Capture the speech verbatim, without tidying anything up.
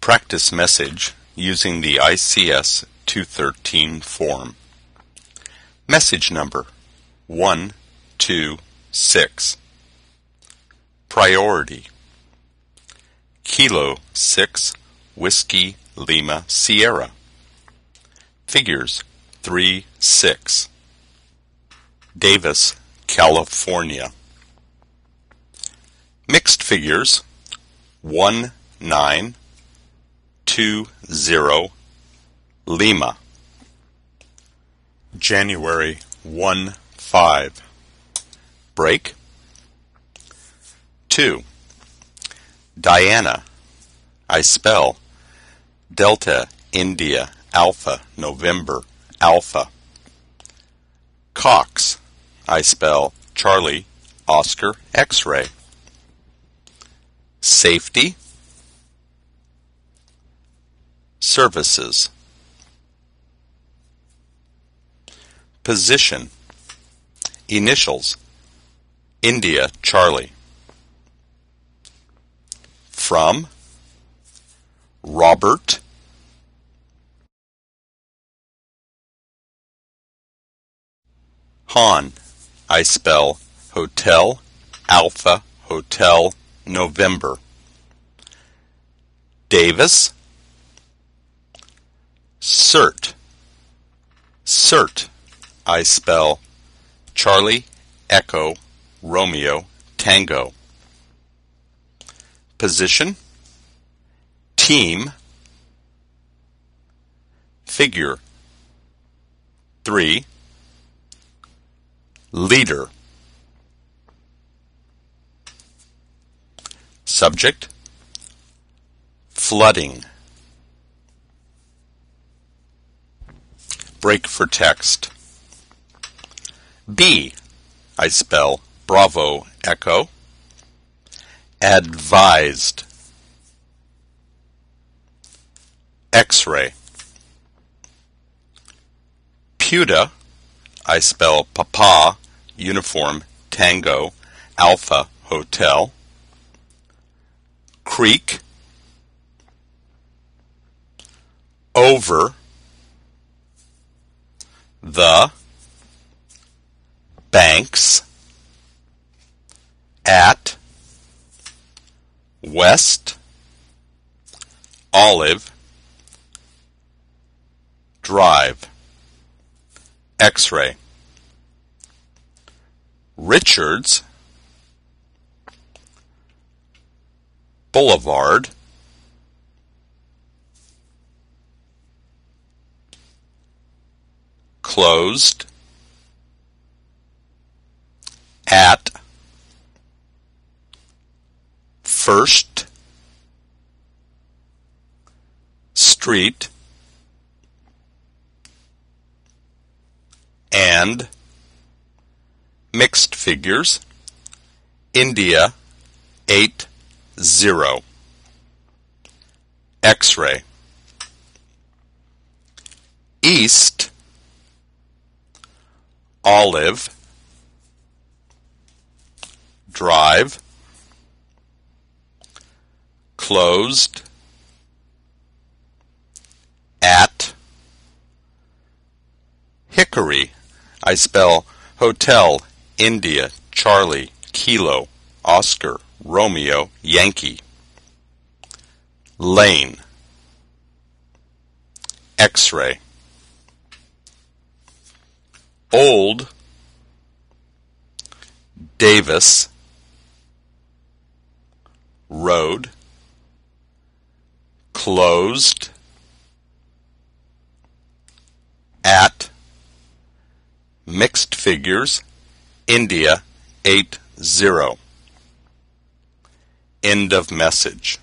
practice message using the I C S two thirteen form. Message number one two six. Priority: Kilo six Whiskey Lima Sierra. Figures three six. Davis, California. Mixed figures one nine two zero Lima. January one five. Break. two. Diana. I spell Delta India Alpha November Alpha. Cox. I spell Charlie Oscar X-ray. Safety. Services. Position. Initials: India Charlie. From: Robert Hahn. I spell Hotel Alpha Hotel November. Davis. Cert. Cert. I spell Charlie Echo Romeo Tango. Position: Team. Figure three. Leader. Subject: Flooding. Break for text. B. I spell Bravo Echo. Advised. X-ray. Puta. I spell Papa Uniform Tango Alpha Hotel. Creek. Over. The. Banks. At. West. Olive. Drive. X-ray. Richards. Boulevard. Closed. At. First. Street. And. Mixed figures: India eight zero. X-ray. East. Olive. Drive. Closed. At. Hickory. I spell Hotel India Charlie Kilo Oscar Romeo Yankee. Lane. X-ray. Old. Davis. Road. Closed. At. Mixed figures: India eight zero. End of message.